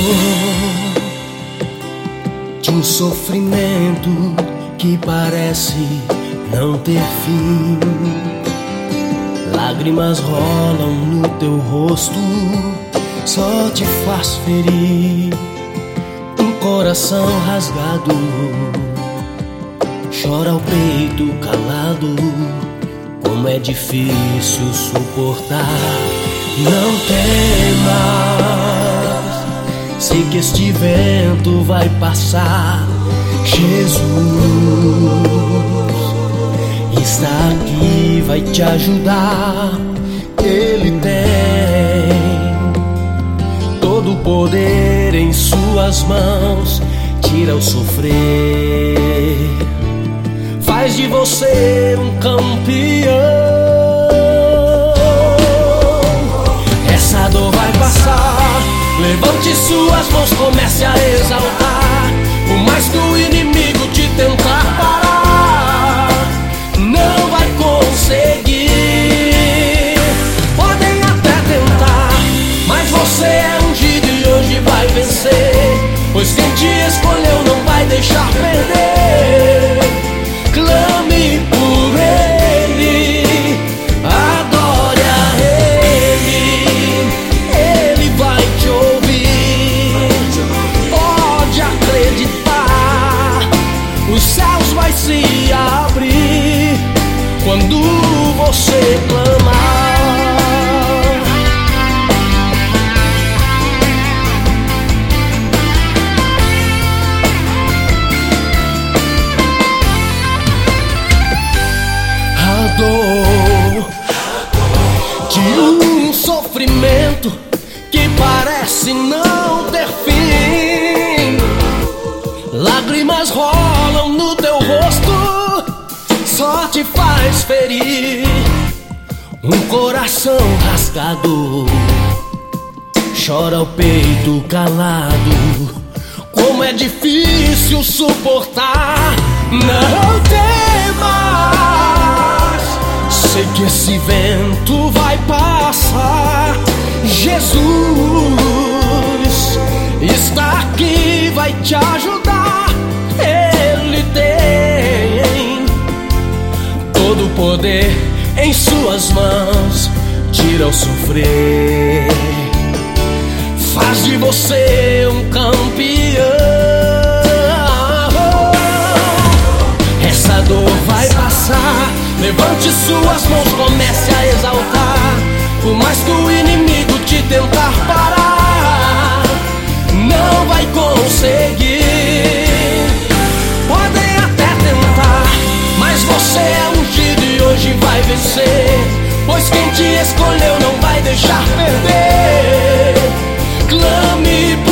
de um sofrimento que parece não ter fim. Lágrimas rolam no teu rosto, só te faz ferir. Um coração rasgado chora o peito calado. Como é difícil suportar. Não temas, sei que este vento vai passar. Jesus está aqui, vai te ajudar. Ele tem todo o poder em suas mãos. Tira o sofrer, faz de você um campeão. Essa dor vai passar. Levante suas mãos, comece a exaltar. Por mais que o inimigo te tentar parar, não vai conseguir. Podem até tentar, mas você é ungido e hoje vai vencer. Pois quem te escolheu não vai deixar perder. Clame por Ele, adore a Ele, Ele vai te ouvir. Pode acreditar, os céus vai se abrir quando você clamar. De um sofrimento que parece não ter fim. Lágrimas rolam no teu rosto, só te faz ferir. Um coração rasgado chora o peito calado. Como é difícil suportar. Não temas, sei que esse vento vai passar. Jesus está aqui, vai te ajudar. Ele tem todo o poder em suas mãos. Tira o sofrer, faz de você um campeão. Essa dor vai passar. Levante suas mãos, comece a exaltar. Por mais que o inimigo te tentar parar, não vai conseguir. Podem até tentar, mas você é ungido e hoje vai vencer. Pois quem te escolheu não vai deixar perder. Clame por